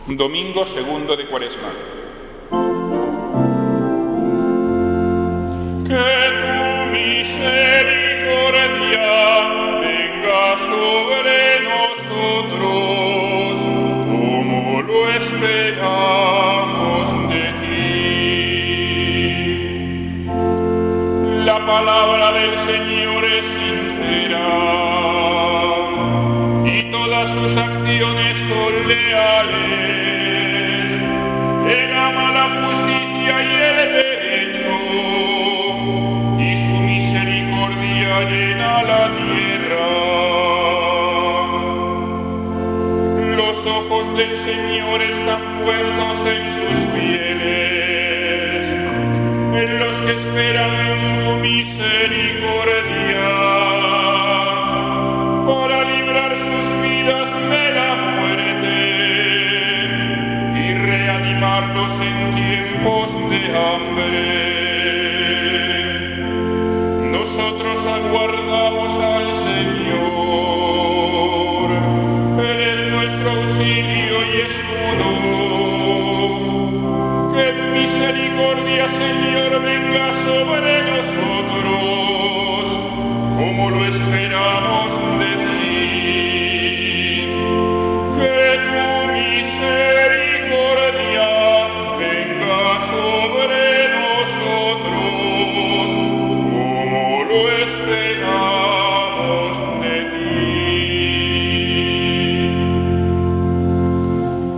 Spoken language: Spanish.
Domingo segundo de Cuaresma. Que tu misericordia venga sobre nosotros, como lo esperamos de ti. La palabra del Señor es sincera y todas sus acciones son leales. Él ama la justicia y el derecho, y su misericordia llena la tierra. Los ojos del Señor están puestos en sus fieles, en los que esperan en su misericordia, para librar sus vidas de la muerte y reanimarlos en tiempos de hambre.